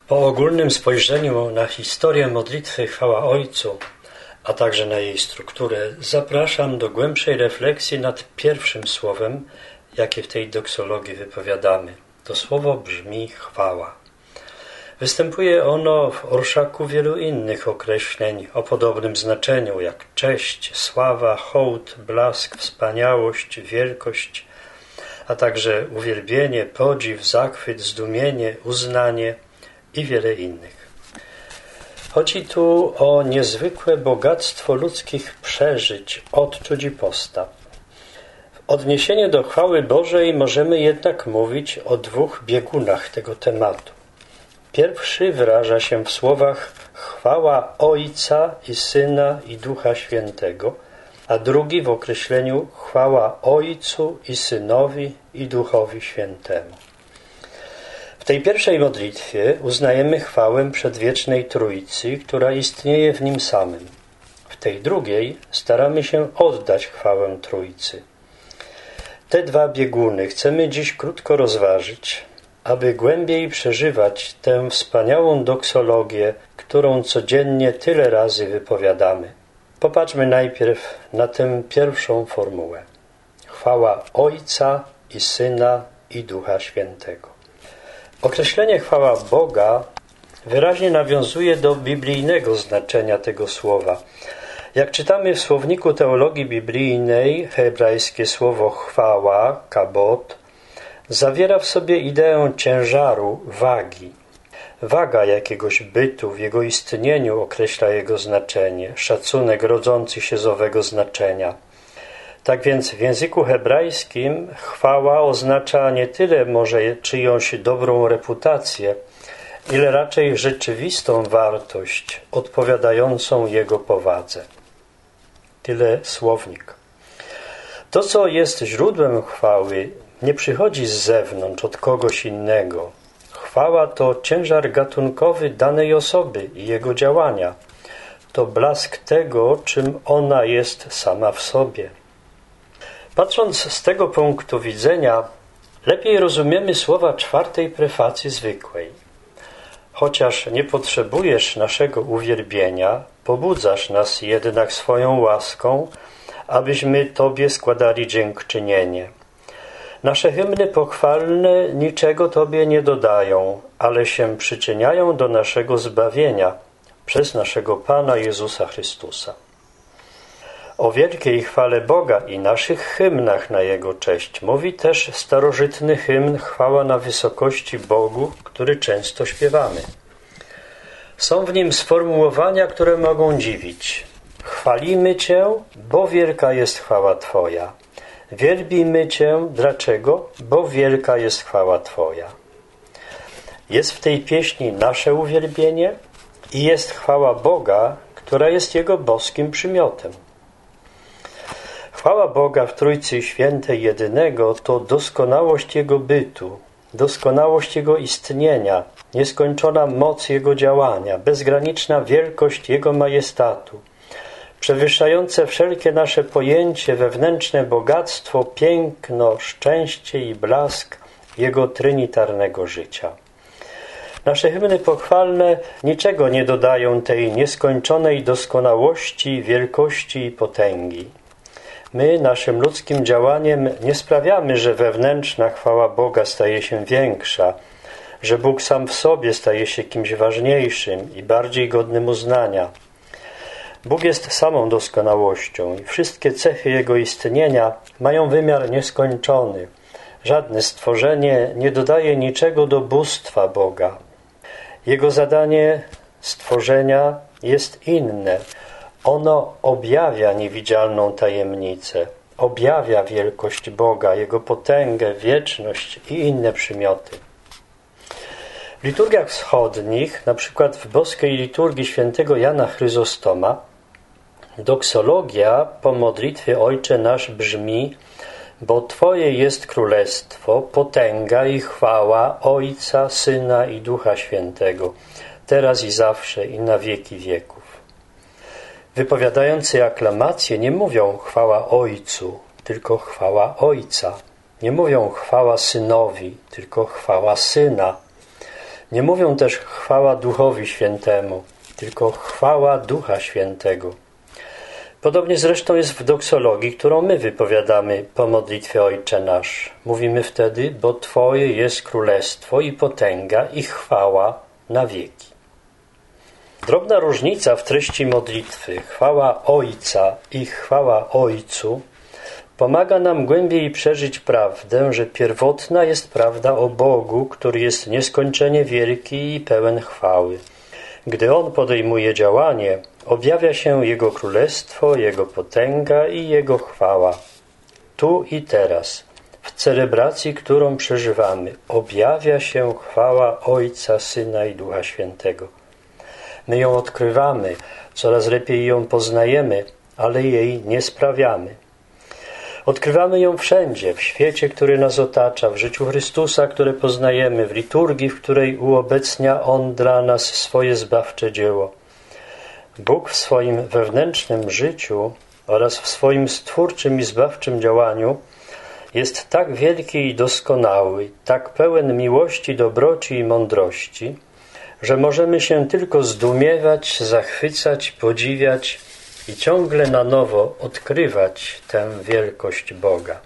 Po ogólnym spojrzeniu na historię modlitwy Chwała Ojcu, a także na jej strukturę, zapraszam do głębszej refleksji nad pierwszym słowem, jakie w tej doksologii wypowiadamy. To słowo brzmi chwała. Występuje ono w orszaku wielu innych określeń o podobnym znaczeniu, jak cześć, sława, hołd, blask, wspaniałość, wielkość, a także uwielbienie, podziw, zachwyt, zdumienie, uznanie i wiele innych. Chodzi tu o niezwykłe bogactwo ludzkich przeżyć, odczuć i postaw. W odniesieniu do chwały Bożej możemy jednak mówić o dwóch biegunach tego tematu. Pierwszy wyraża się w słowach chwała Ojca i Syna i Ducha Świętego, a drugi w określeniu chwała Ojcu i Synowi i Duchowi Świętemu. W tej pierwszej modlitwie uznajemy chwałę przedwiecznej Trójcy, która istnieje w Nim samym. W tej drugiej staramy się oddać chwałę Trójcy. Te dwa bieguny chcemy dziś krótko rozważyć, aby głębiej przeżywać tę wspaniałą doksologię, którą codziennie tyle razy wypowiadamy. Popatrzmy najpierw na tę pierwszą formułę. Chwała Ojca i Syna i Ducha Świętego. Określenie chwała Boga wyraźnie nawiązuje do biblijnego znaczenia tego słowa. Jak czytamy w słowniku teologii biblijnej, hebrajskie słowo chwała, kabot, zawiera w sobie ideę ciężaru, wagi. Waga jakiegoś bytu w jego istnieniu określa jego znaczenie, szacunek rodzący się z owego znaczenia. Tak więc w języku hebrajskim chwała oznacza nie tyle może czyjąś dobrą reputację, ile raczej rzeczywistą wartość odpowiadającą jego powadze. Tyle słownik. To, co jest źródłem chwały, nie przychodzi z zewnątrz, od kogoś innego. Chwała to ciężar gatunkowy danej osoby i jego działania. To blask tego, czym ona jest sama w sobie. Patrząc z tego punktu widzenia, lepiej rozumiemy słowa czwartej prefacji zwykłej. Chociaż nie potrzebujesz naszego uwielbienia, pobudzasz nas jednak swoją łaską, abyśmy Tobie składali dziękczynienie. Nasze hymny pochwalne niczego Tobie nie dodają, ale się przyczyniają do naszego zbawienia przez naszego Pana Jezusa Chrystusa. O wielkiej chwale Boga i naszych hymnach na Jego cześć mówi też starożytny hymn Chwała na wysokości Bogu, który często śpiewamy. Są w nim sformułowania, które mogą dziwić. Chwalimy Cię, bo wielka jest chwała Twoja. Wielbimy Cię, dlaczego? Bo wielka jest chwała Twoja. Jest w tej pieśni nasze uwielbienie i jest chwała Boga, która jest Jego boskim przymiotem. Chwała Boga w Trójcy Świętej Jedynego to doskonałość Jego bytu, doskonałość Jego istnienia, nieskończona moc Jego działania, bezgraniczna wielkość Jego majestatu, przewyższające wszelkie nasze pojęcie, wewnętrzne bogactwo, piękno, szczęście i blask Jego trinitarnego życia. Nasze hymny pochwalne niczego nie dodają tej nieskończonej doskonałości, wielkości i potęgi. My naszym ludzkim działaniem nie sprawiamy, że wewnętrzna chwała Boga staje się większa, że Bóg sam w sobie staje się kimś ważniejszym i bardziej godnym uznania. Bóg jest samą doskonałością i wszystkie cechy Jego istnienia mają wymiar nieskończony. Żadne stworzenie nie dodaje niczego do bóstwa Boga. Jego zadanie stworzenia jest inne. Ono objawia niewidzialną tajemnicę, objawia wielkość Boga, Jego potęgę, wieczność i inne przymioty. W liturgiach wschodnich, na przykład w boskiej liturgii świętego Jana Chryzostoma, doksologia po modlitwie Ojcze nasz brzmi: bo Twoje jest królestwo, potęga i chwała Ojca, Syna i Ducha Świętego, teraz i zawsze i na wieki wieków. Wypowiadający aklamacje nie mówią chwała Ojcu, tylko chwała Ojca. Nie mówią chwała Synowi, tylko chwała Syna. Nie mówią też chwała Duchowi Świętemu, tylko chwała Ducha Świętego. Podobnie zresztą jest w doksologii, którą my wypowiadamy po modlitwie Ojcze Nasz. Mówimy wtedy, bo Twoje jest królestwo i potęga i chwała na wieki. Drobna różnica w treści modlitwy, chwała Ojca i chwała Ojcu, pomaga nam głębiej przeżyć prawdę, że pierwotna jest prawda o Bogu, który jest nieskończenie wielki i pełen chwały. Gdy On podejmuje działanie, objawia się Jego królestwo, Jego potęga i Jego chwała. Tu i teraz, w celebracji, którą przeżywamy, objawia się chwała Ojca, Syna i Ducha Świętego. My ją odkrywamy, coraz lepiej ją poznajemy, ale jej nie sprawiamy. Odkrywamy ją wszędzie, w świecie, który nas otacza, w życiu Chrystusa, które poznajemy, w liturgii, w której uobecnia On dla nas swoje zbawcze dzieło. Bóg w swoim wewnętrznym życiu oraz w swoim stwórczym i zbawczym działaniu jest tak wielki i doskonały, tak pełen miłości, dobroci i mądrości, że możemy się tylko zdumiewać, zachwycać, podziwiać i ciągle na nowo odkrywać tę wielkość Boga.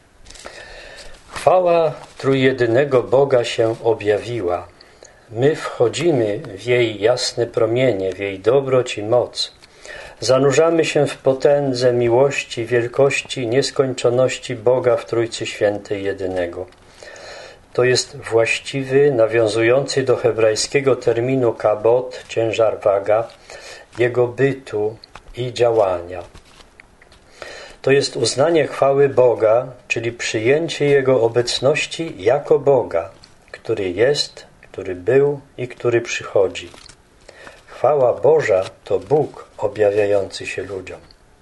Chwała trójjedynego Boga się objawiła. My wchodzimy w jej jasne promienie, w jej dobroć i moc. Zanurzamy się w potędze miłości, wielkości, nieskończoności Boga w Trójcy Świętej jedynego. To jest właściwy, nawiązujący do hebrajskiego terminu kabot, ciężar, waga, Jego bytu i działania. To jest uznanie chwały Boga, czyli przyjęcie Jego obecności jako Boga, który jest, który był i który przychodzi. Chwała Boża to Bóg objawiający się ludziom.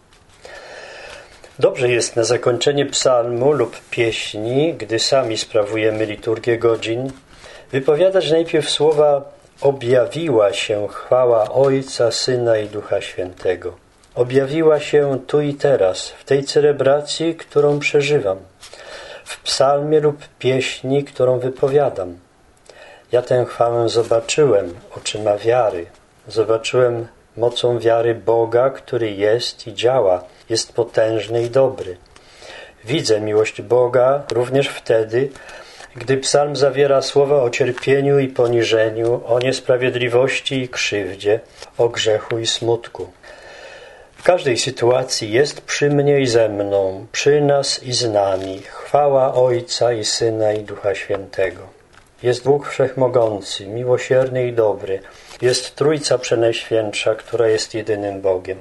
Dobrze jest na zakończenie psalmu lub pieśni, gdy sami sprawujemy liturgię godzin, wypowiadać najpierw słowa objawiła się chwała Ojca, Syna i Ducha Świętego. Objawiła się tu i teraz, w tej celebracji, którą przeżywam, w psalmie lub pieśni, którą wypowiadam. Ja tę chwałę zobaczyłem oczyma wiary. Zobaczyłem mocą wiary Boga, który jest i działa, jest potężny i dobry. Widzę miłość Boga również wtedy, gdy psalm zawiera słowa o cierpieniu i poniżeniu, o niesprawiedliwości i krzywdzie, o grzechu i smutku. W każdej sytuacji jest przy mnie i ze mną, przy nas i z nami, chwała Ojca i Syna i Ducha Świętego. Jest Bóg Wszechmogący, miłosierny i dobry. Jest Trójca Przenajświętsza, która jest jedynym Bogiem.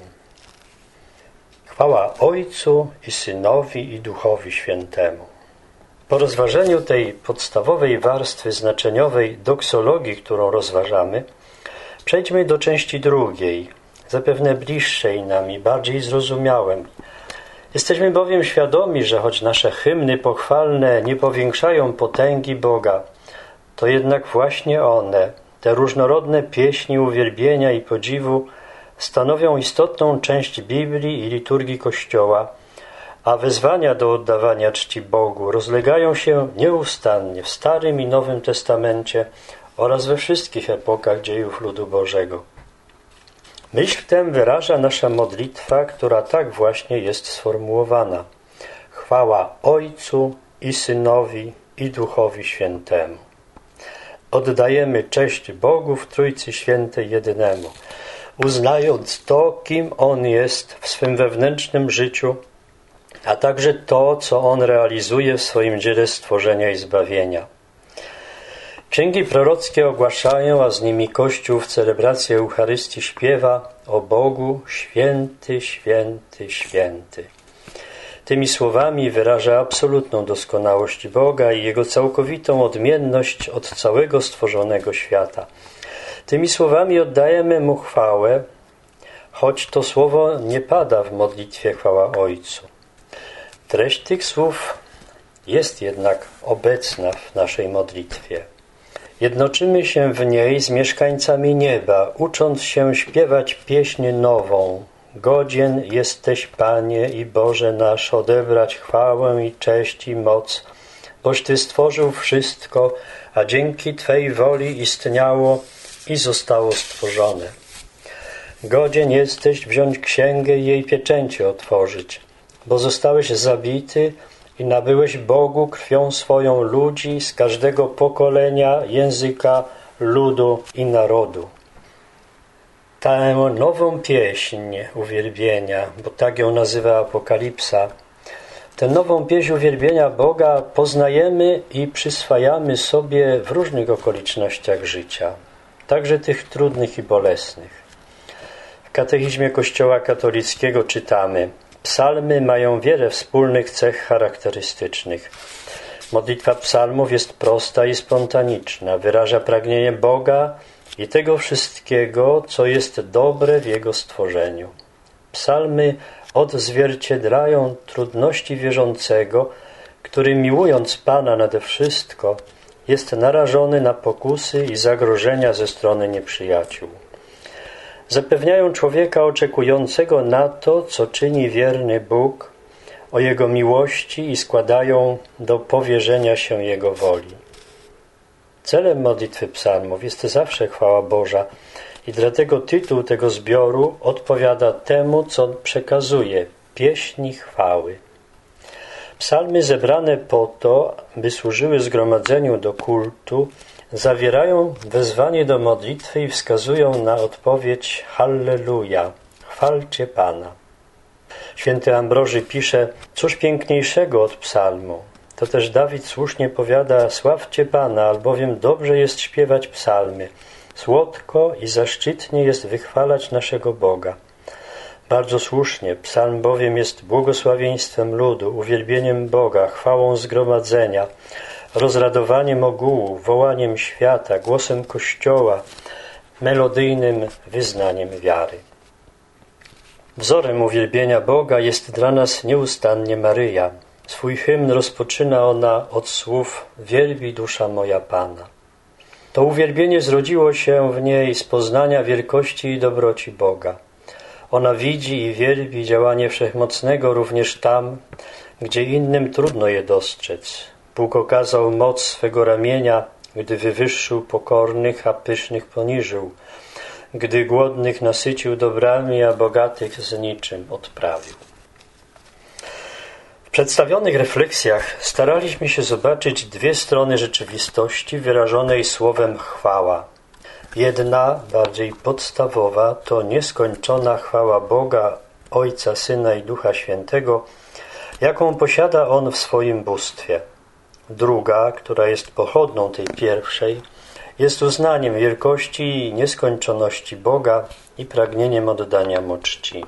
Chwała Ojcu i Synowi i Duchowi Świętemu. Po rozważeniu tej podstawowej warstwy znaczeniowej doksologii, którą rozważamy, przejdźmy do części drugiej, zapewne bliższej nam i bardziej zrozumiałej. Jesteśmy bowiem świadomi, że choć nasze hymny pochwalne nie powiększają potęgi Boga, to jednak właśnie one, te różnorodne pieśni uwielbienia i podziwu, stanowią istotną część Biblii i liturgii Kościoła, a wezwania do oddawania czci Bogu rozlegają się nieustannie w Starym i Nowym Testamencie oraz we wszystkich epokach dziejów ludu Bożego. Myśl tę wyraża nasza modlitwa, która tak właśnie jest sformułowana. Chwała Ojcu i Synowi i Duchowi Świętemu. Oddajemy cześć Bogu w Trójcy Świętej jedynemu, uznając to, kim On jest w swym wewnętrznym życiu, a także to, co On realizuje w swoim dziele stworzenia i zbawienia. Księgi prorockie ogłaszają, a z nimi Kościół w celebracji Eucharystii śpiewa o Bogu święty, święty, święty. Tymi słowami wyraża absolutną doskonałość Boga i Jego całkowitą odmienność od całego stworzonego świata. Tymi słowami oddajemy Mu chwałę, choć to słowo nie pada w modlitwie chwała Ojcu. Treść tych słów jest jednak obecna w naszej modlitwie. Jednoczymy się w niej z mieszkańcami nieba, ucząc się śpiewać pieśń nową. Godzien jesteś, Panie i Boże nasz, odebrać chwałę i cześć i moc, boś Ty stworzył wszystko, a dzięki Twej woli istniało i zostało stworzone. Godzien jesteś wziąć księgę i jej pieczęcie otworzyć, bo zostałeś zabity i nabyłeś Bogu krwią swoją ludzi z każdego pokolenia, języka, ludu i narodu. Tę nową pieśń uwielbienia, bo tak ją nazywa Apokalipsa, tę nową pieśń uwielbienia Boga poznajemy i przyswajamy sobie w różnych okolicznościach życia, także tych trudnych i bolesnych. W katechizmie Kościoła katolickiego czytamy: psalmy mają wiele wspólnych cech charakterystycznych. Modlitwa psalmów jest prosta i spontaniczna, wyraża pragnienie Boga i tego wszystkiego, co jest dobre w Jego stworzeniu. Psalmy odzwierciedlają trudności wierzącego, który miłując Pana nade wszystko, jest narażony na pokusy i zagrożenia ze strony nieprzyjaciół. Zapewniają człowieka oczekującego na to, co czyni wierny Bóg, o Jego miłości i składają do powierzenia się Jego woli. Celem modlitwy psalmów jest zawsze chwała Boża i dlatego tytuł tego zbioru odpowiada temu, co przekazuje – pieśni chwały. Psalmy zebrane po to, by służyły zgromadzeniu do kultu, zawierają wezwanie do modlitwy i wskazują na odpowiedź Halleluja, chwalcie Pana. Święty Ambroży pisze: cóż piękniejszego od psalmu? To też Dawid słusznie powiada: sławcie Pana, albowiem dobrze jest śpiewać psalmy. Słodko i zaszczytnie jest wychwalać naszego Boga. Bardzo słusznie, psalm bowiem jest błogosławieństwem ludu, uwielbieniem Boga, chwałą zgromadzenia, rozradowaniem ogółu, wołaniem świata, głosem Kościoła, melodyjnym wyznaniem wiary. Wzorem uwielbienia Boga jest dla nas nieustannie Maryja. Swój hymn rozpoczyna ona od słów: wielbi dusza moja Pana. To uwielbienie zrodziło się w niej z poznania wielkości i dobroci Boga. Ona widzi i wielbi działanie Wszechmocnego również tam, gdzie innym trudno je dostrzec. Bóg okazał moc swego ramienia, gdy wywyższył pokornych, a pysznych poniżył, gdy głodnych nasycił dobrami, a bogatych z niczym odprawił. W przedstawionych refleksjach staraliśmy się zobaczyć dwie strony rzeczywistości wyrażonej słowem chwała. Jedna, bardziej podstawowa, to nieskończona chwała Boga, Ojca, Syna i Ducha Świętego, jaką posiada On w swoim bóstwie. Druga, która jest pochodną tej pierwszej, jest uznaniem wielkości i nieskończoności Boga i pragnieniem oddania Mu czci.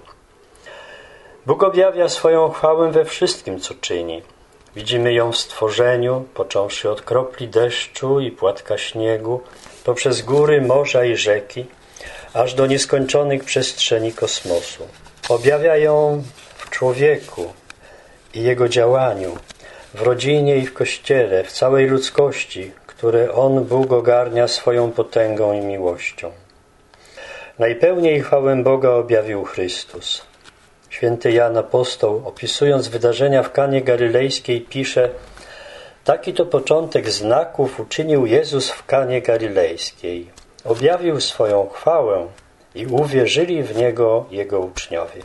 Bóg objawia swoją chwałę we wszystkim, co czyni. Widzimy ją w stworzeniu, począwszy od kropli deszczu i płatka śniegu, poprzez góry, morza i rzeki, aż do nieskończonych przestrzeni kosmosu. Objawia ją w człowieku i jego działaniu, w rodzinie i w Kościele, w całej ludzkości, które On, Bóg, ogarnia swoją potęgą i miłością. Najpełniej chwałę Boga objawił Chrystus. Święty Jan Apostoł, opisując wydarzenia w Kanie Galilejskiej, pisze: taki to początek znaków uczynił Jezus w Kanie Galilejskiej. Objawił swoją chwałę i uwierzyli w Niego Jego uczniowie.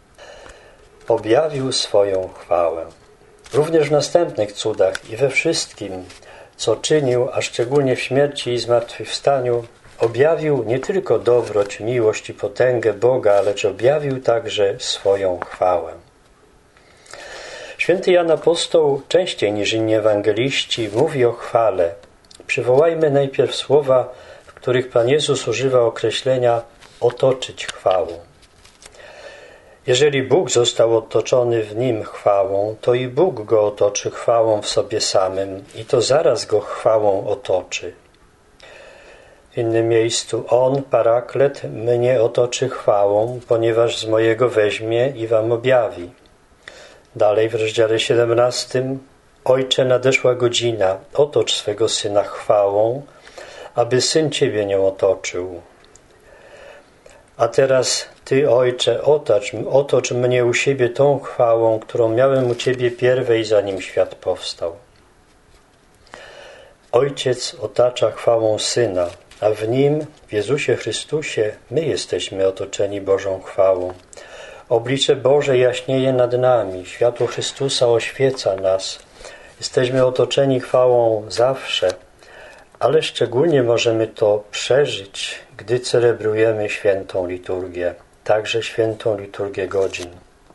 Objawił swoją chwałę. Również w następnych cudach i we wszystkim, co czynił, a szczególnie w śmierci i zmartwychwstaniu, objawił nie tylko dobroć, miłość i potęgę Boga, lecz objawił także swoją chwałę. Święty Jan Apostoł częściej niż inni ewangeliści mówi o chwale. Przywołajmy najpierw słowa, w których Pan Jezus używa określenia otoczyć chwałą. Jeżeli Bóg został otoczony w Nim chwałą, to i Bóg Go otoczy chwałą w sobie samym i to zaraz Go chwałą otoczy. W innym miejscu: On, Paraklet, mnie otoczy chwałą, ponieważ z mojego weźmie i wam objawi. Dalej w rozdziale 17: Ojcze, nadeszła godzina, otocz swego Syna chwałą, aby Syn Ciebie nią otoczył. A teraz Ty, Ojcze, otocz mnie u siebie tą chwałą, którą miałem u Ciebie pierwej, zanim świat powstał. Ojciec otacza chwałą Syna, a w Nim, w Jezusie Chrystusie, my jesteśmy otoczeni Bożą chwałą. Oblicze Boże jaśnieje nad nami, światło Chrystusa oświeca nas. Jesteśmy otoczeni chwałą zawsze, ale szczególnie możemy to przeżyć, gdy celebrujemy świętą liturgię, także świętą liturgię godzin.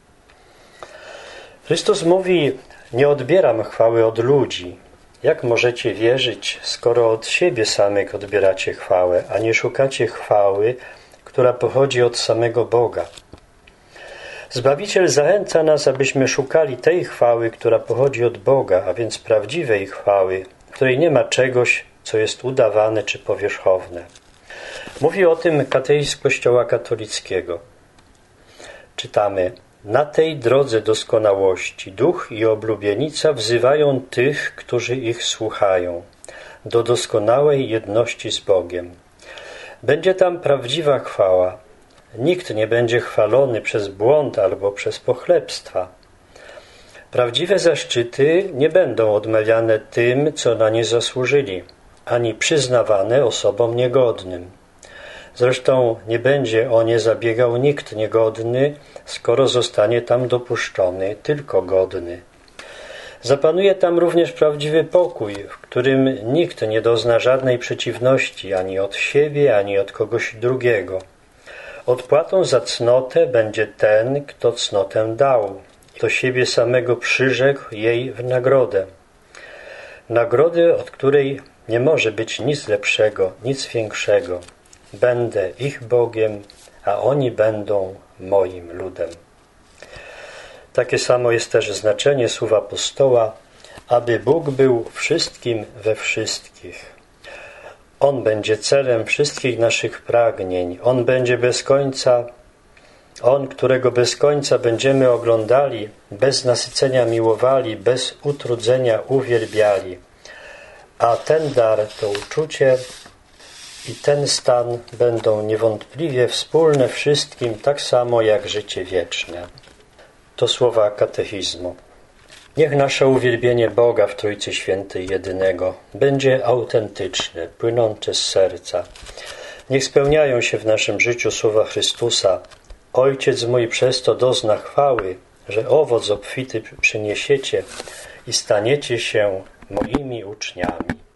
Chrystus mówi: nie odbieram chwały od ludzi. Jak możecie wierzyć, skoro od siebie samych odbieracie chwałę, a nie szukacie chwały, która pochodzi od samego Boga? Zbawiciel zachęca nas, abyśmy szukali tej chwały, która pochodzi od Boga, a więc prawdziwej chwały, w której nie ma czegoś, co jest udawane czy powierzchowne. Mówi o tym kateizm Kościoła katolickiego. Czytamy: na tej drodze doskonałości Duch i oblubienica wzywają tych, którzy ich słuchają, do doskonałej jedności z Bogiem. Będzie tam prawdziwa chwała. Nikt nie będzie chwalony przez błąd albo przez pochlebstwa. Prawdziwe zaszczyty nie będą odmawiane tym, co na nie zasłużyli, ani przyznawane osobom niegodnym. Zresztą nie będzie o nie zabiegał nikt niegodny, skoro zostanie tam dopuszczony tylko godny. Zapanuje tam również prawdziwy pokój, w którym nikt nie dozna żadnej przeciwności ani od siebie, ani od kogoś drugiego. Odpłatą za cnotę będzie ten, kto cnotę dał, kto siebie samego przyrzekł jej w nagrodę. Nagrody, od której nie może być nic lepszego, nic większego. Będę ich Bogiem, a oni będą moim ludem. Takie samo jest też znaczenie słów apostoła, aby Bóg był wszystkim we wszystkich. On będzie celem wszystkich naszych pragnień. On będzie bez końca, On, którego bez końca będziemy oglądali, bez nasycenia miłowali, bez utrudzenia uwielbiali. A ten dar, to uczucie i ten stan będą niewątpliwie wspólne wszystkim, tak samo jak życie wieczne. To słowa katechizmu. Niech nasze uwielbienie Boga w Trójcy Świętej Jedynego będzie autentyczne, płynące z serca. Niech spełniają się w naszym życiu słowa Chrystusa: Ojciec mój przez to dozna chwały, że owoc obfity przyniesiecie i staniecie się moimi uczniami.